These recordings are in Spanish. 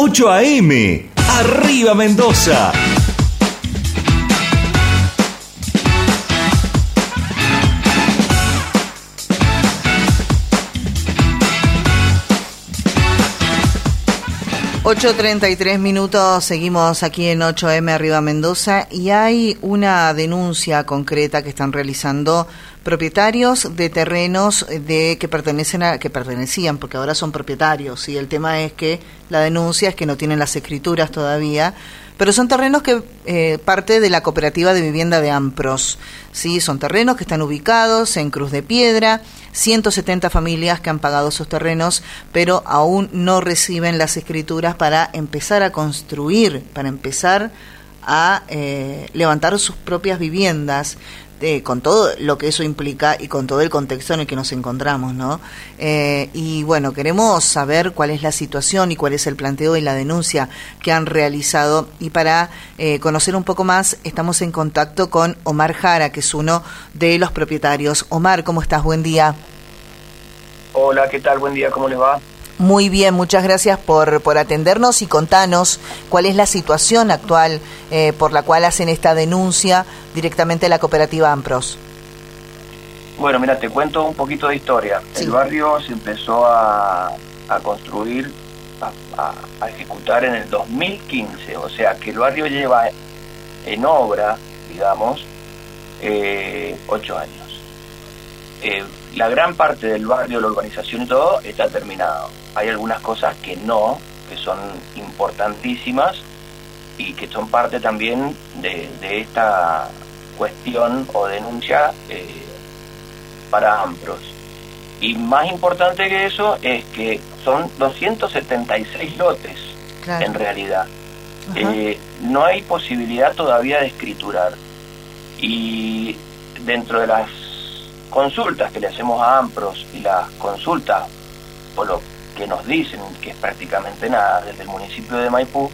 8 AM. ¡Arriba Mendoza! (8:33) seguimos aquí en 8M Arriba Mendoza y hay una denuncia concreta que están realizando propietarios de terrenos que pertenecían, porque ahora son propietarios, y el tema es que la denuncia es que no tienen las escrituras todavía, pero son terrenos que parte de la cooperativa de vivienda de Ampros, ¿sí? Son terrenos que están ubicados en Cruz de Piedra, 170 familias que han pagado esos terrenos, pero aún no reciben las escrituras para empezar a construir, para empezar a levantar sus propias viviendas, con todo lo que eso implica y con todo el contexto en el que nos encontramos, ¿no? Y bueno, queremos saber cuál es la situación y cuál es el planteo y la denuncia que han realizado, y para conocer un poco más estamos en contacto con Omar Jara, que es uno de los propietarios. Omar, ¿cómo estás? Buen día. Hola, ¿qué tal? Buen día, ¿cómo les va? Muy bien, muchas gracias por atendernos y contanos cuál es la situación actual por la cual hacen esta denuncia directamente a la cooperativa Ampros. Bueno, mira, te cuento un poquito de historia. Sí. El barrio se empezó a construir, a ejecutar en el 2015, o sea que el barrio lleva en obra, digamos, 8 años. La gran parte del barrio, la urbanización y todo, está terminado. Hay algunas cosas que no, que son importantísimas y que son parte también de esta cuestión o denuncia para Ampros. Y más importante que eso es que son 276 lotes, claro, en realidad. No hay posibilidad todavía de escriturar. Y dentro de las consultas que le hacemos a Ampros y las consultas, por lo que nos dicen que es prácticamente nada desde el municipio de Maipú,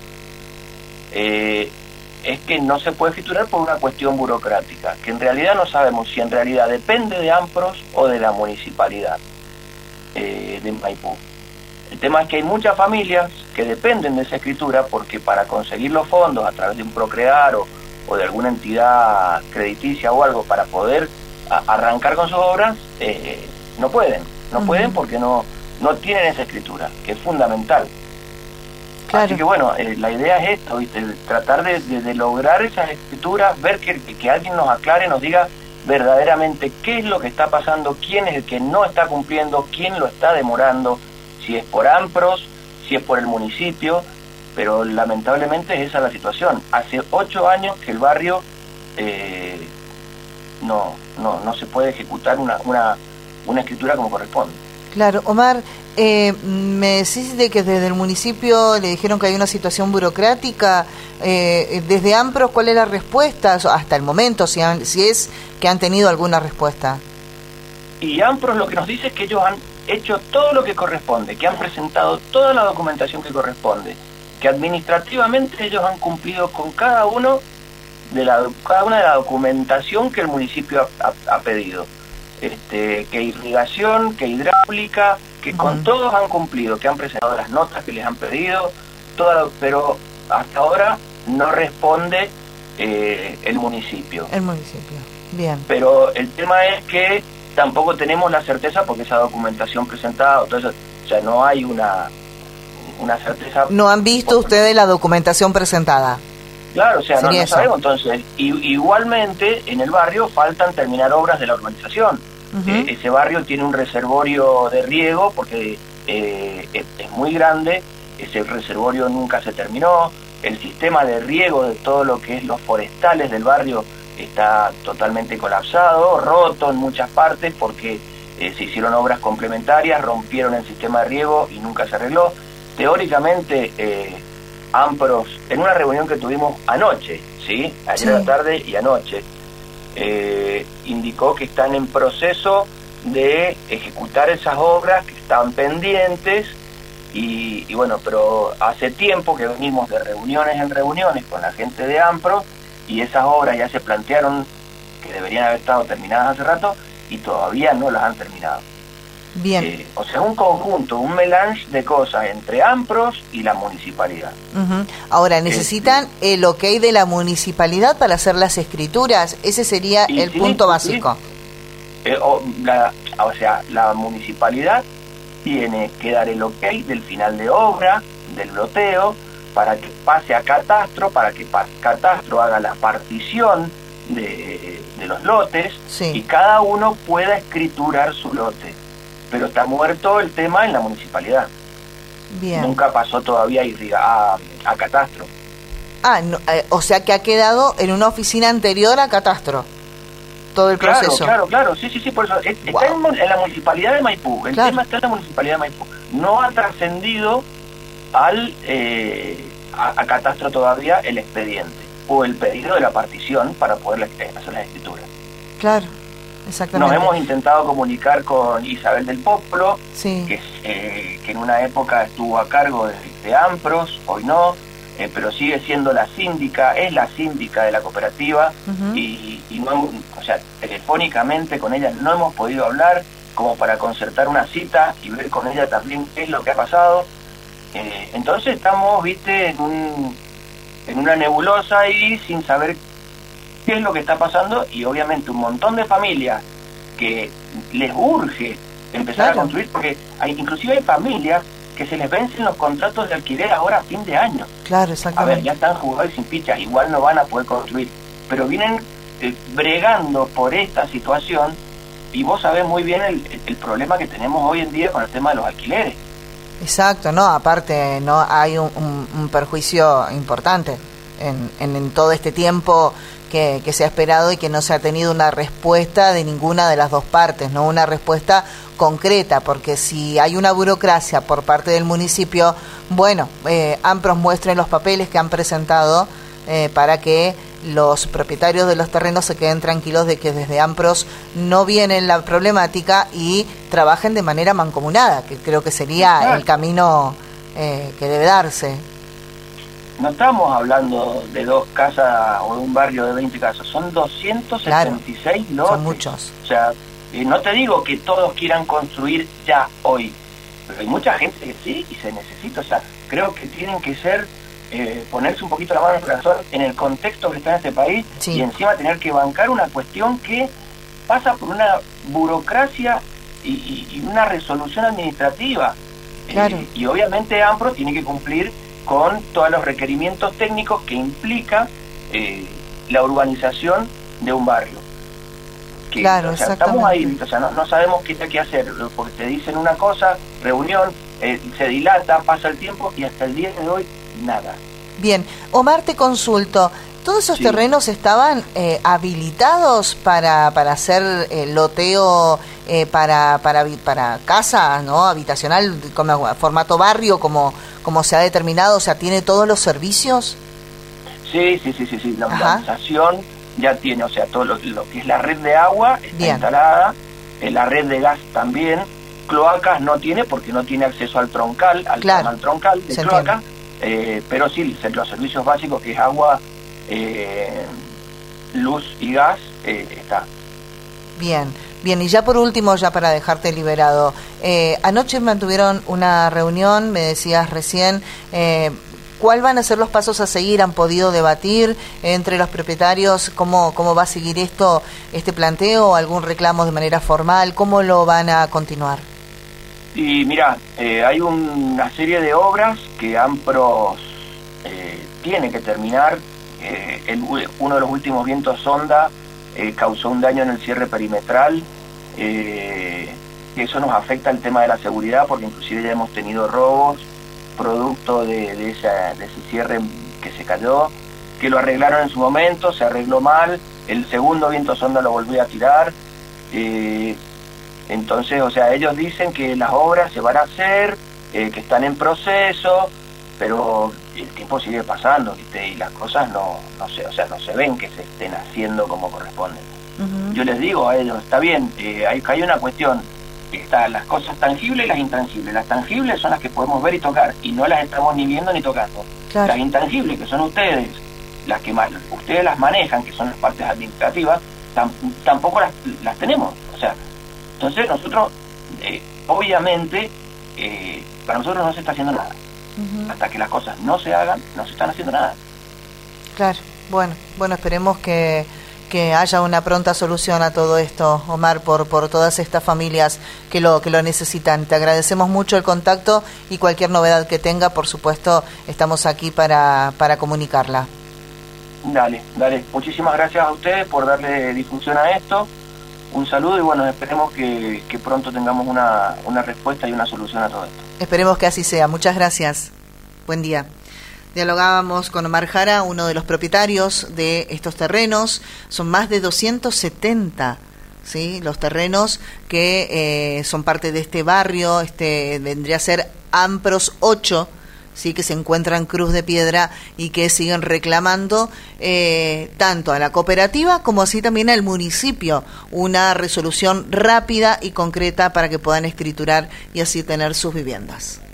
es que no se puede escriturar por una cuestión burocrática, que en realidad no sabemos si en realidad depende de Ampros o de la municipalidad de Maipú. El tema es que hay muchas familias que dependen de esa escritura porque para conseguir los fondos a través de un Procrear o de alguna entidad crediticia o algo para poder arrancar con sus obras, no pueden porque no tienen esa escritura, que es fundamental. Claro. Así que bueno, la idea es esto, ¿viste? Tratar de lograr esas escrituras, ver que alguien nos aclare, nos diga verdaderamente qué es lo que está pasando, quién es el que no está cumpliendo, quién lo está demorando, si es por Ampros, si es por el municipio, pero lamentablemente es esa la situación. Hace 8 años que el barrio no se puede ejecutar una escritura como corresponde. Claro, Omar, me decís de que desde el municipio le dijeron que hay una situación burocrática. Desde Ampros, ¿cuál es la respuesta hasta el momento, si es que han tenido alguna respuesta? Y Ampros lo que nos dice es que ellos han hecho todo lo que corresponde, que han presentado toda la documentación que corresponde, que administrativamente ellos han cumplido con cada una de la documentación que el municipio ha pedido, que irrigación, que hidráulica, que con todos han cumplido, que han presentado las notas que les han pedido, pero hasta ahora no responde el municipio. El municipio, bien. Pero el tema es que tampoco tenemos la certeza porque esa documentación presentada, entonces ya no hay una certeza. ¿No han visto ustedes la documentación presentada? Claro, o sea, no sabemos. Entonces, igualmente en el barrio faltan terminar obras de la urbanización. Ese barrio tiene un reservorio de riego porque es muy grande, ese reservorio nunca se terminó, el sistema de riego de todo lo que es los forestales del barrio está totalmente colapsado, roto en muchas partes porque se hicieron obras complementarias, rompieron el sistema de riego y nunca se arregló. Teóricamente, Ampros, en una reunión que tuvimos anoche, ¿sí? Ayer a la tarde y anoche, indicó que están en proceso de ejecutar esas obras que estaban pendientes y bueno, pero hace tiempo que venimos de reuniones en reuniones con la gente de Ampros y esas obras ya se plantearon que deberían haber estado terminadas hace rato y todavía no las han terminado. Bien. O sea, un conjunto, un melange de cosas entre AMPROS y la municipalidad. Ahora, ¿necesitan el ok de la municipalidad para hacer las escrituras? Ese sería el punto básico. O sea, la municipalidad tiene que dar el ok del final de obra, del loteo, para que pase a Catastro, para que Catastro haga la partición de los lotes, sí, y cada uno pueda escriturar su lote. Pero está muerto el tema en la municipalidad. Bien. Nunca pasó todavía a Catastro. No, o sea que ha quedado en una oficina anterior a Catastro todo el proceso. Claro, sí, por eso. Está en la municipalidad de Maipú. El tema está en la municipalidad de Maipú. No ha trascendido a Catastro todavía el expediente o el pedido de la partición para poder hacer las escrituras. Claro, exactamente. Nos hemos intentado comunicar con Isabel del Popolo, sí, que en una época estuvo a cargo de AMPROS, hoy no, pero sigue siendo la síndica, es la síndica de la cooperativa, y no, o sea, telefónicamente con ella no hemos podido hablar como para concertar una cita y ver con ella también qué es lo que ha pasado. Entonces estamos, viste, en una nebulosa ahí sin saber qué es lo que está pasando, y obviamente un montón de familias que les urge empezar a construir, porque inclusive hay familias que se les vencen los contratos de alquiler ahora a fin de año. Claro, exactamente. A ver, ya están jugados y sin fichas, igual no van a poder construir, pero vienen bregando por esta situación, y vos sabés muy bien el problema que tenemos hoy en día con el tema de los alquileres. Exacto, no, aparte no hay un perjuicio importante en todo este tiempo que se ha esperado y que no se ha tenido una respuesta de ninguna de las dos partes, no una respuesta concreta, porque si hay una burocracia por parte del municipio, bueno, AMPROS muestren los papeles que han presentado para que los propietarios de los terrenos se queden tranquilos de que desde AMPROS no viene la problemática y trabajen de manera mancomunada, que creo que sería el camino que debe darse. No estamos hablando de 2 casas o de un barrio de 20 casas, son 276 lotes. Son muchos. O sea, no te digo que todos quieran construir ya hoy, pero hay mucha gente que sí y se necesita. O sea, creo que tienen que ser, ponerse un poquito la mano en el corazón en el contexto que está en este país, sí, y encima tener que bancar una cuestión que pasa por una burocracia y una resolución administrativa. Claro. Y obviamente AMPRO tiene que cumplir con todos los requerimientos técnicos que implica la urbanización de un barrio. Claro, o sea, estamos ahí, o sea, no sabemos qué hay que hacer, porque te dicen una cosa, reunión, se dilata, pasa el tiempo y hasta el día de hoy nada. Bien, Omar, te consulto, ¿todos esos terrenos estaban habilitados para hacer loteo para casa, ¿no? Habitacional, como formato barrio, como se ha determinado? O sea, ¿tiene todos los servicios? Sí, la urbanización ya tiene, o sea, todo lo que es la red de agua está instalada, la red de gas también, cloacas no tiene porque no tiene acceso al troncal, al canal troncal de cloaca, pero sí, los servicios básicos que es agua, luz y gas, está. Bien, y ya por último, ya para dejarte liberado, anoche mantuvieron una reunión, me decías recién, ¿cuál van a ser los pasos a seguir? ¿Han podido debatir entre los propietarios cómo va a seguir este planteo, algún reclamo de manera formal? ¿Cómo lo van a continuar? Y mira, hay una serie de obras que AMPROS tiene que terminar. Uno de los últimos vientos sonda causó un daño en el cierre perimetral. Eso nos afecta el tema de la seguridad, porque inclusive ya hemos tenido robos producto de ese cierre que se cayó, que lo arreglaron en su momento, se arregló mal, el segundo viento sonda lo volvió a tirar. Entonces, o sea, ellos dicen que las obras se van a hacer, que están en proceso, pero el tiempo sigue pasando, ¿viste? Y las cosas no se ven que se estén haciendo como corresponde. Yo les digo a ellos, está bien, hay una cuestión, están las cosas tangibles y las intangibles. Las tangibles son las que podemos ver y tocar, y no las estamos ni viendo ni tocando. Claro. Las intangibles, que son ustedes, las que ustedes las manejan, que son las partes administrativas, tampoco las tenemos. O sea, entonces nosotros obviamente, para nosotros no se está haciendo nada. Hasta que las cosas no se hagan, no se están haciendo nada. Claro, bueno, esperemos que haya una pronta solución a todo esto, Omar, por todas estas familias que lo necesitan. Te agradecemos mucho el contacto y cualquier novedad que tenga, por supuesto, estamos aquí para comunicarla. Dale. Muchísimas gracias a ustedes por darle difusión a esto. Un saludo y bueno, esperemos que pronto tengamos una respuesta y una solución a todo esto. Esperemos que así sea. Muchas gracias. Buen día. Dialogábamos con Omar Jara, uno de los propietarios de estos terrenos. Son más de 270, ¿sí?, los terrenos que son parte de este barrio. Vendría a ser Ampros 8, sí, que se encuentra en Cruz de Piedra y que siguen reclamando tanto a la cooperativa como así también al municipio una resolución rápida y concreta para que puedan escriturar y así tener sus viviendas.